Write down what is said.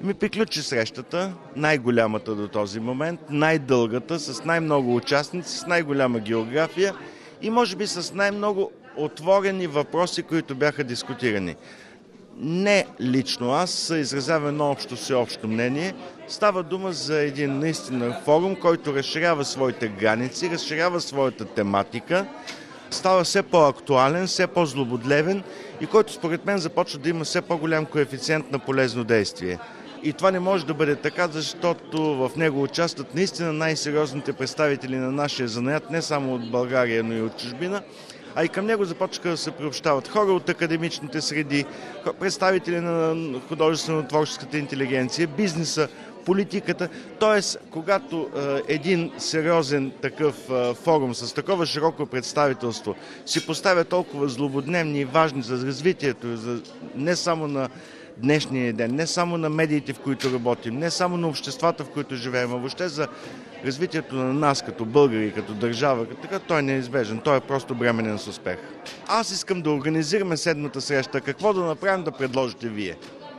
Приключи срещата, най-голямата до този момент, най-дългата, с най-много участници, с най-голяма география и може би с най-много отворени въпроси, които бяха дискутирани. Не лично аз изразявам едно всеобщо мнение. Става дума за един наистина форум, който разширява своите граници, разширява своята тематика, става все по-актуален, все по-злободлевен и който според мен започва да има все по-голям коефициент на полезно действие. И това не може да бъде така, защото в него участват наистина най-сериозните представители на нашия занаят, не само от България, но и от чужбина. А и към него започнаха да се приобщават хора от академичните среди, представители на художествено-творческата интелигенция, бизнеса, политиката. Тоест, когато един сериозен такъв форум с такова широко представителство си поставя толкова злободневни и важни за развитието, не само на днешния ден, не само на медиите, в които работим, не само на обществата, в които живеем, а въобще за развитието на нас като българи, като държава, така, той е неизбежен, той е просто бременен с успех. Аз искам да организираме седмата среща. Какво да направим, да предложите вие?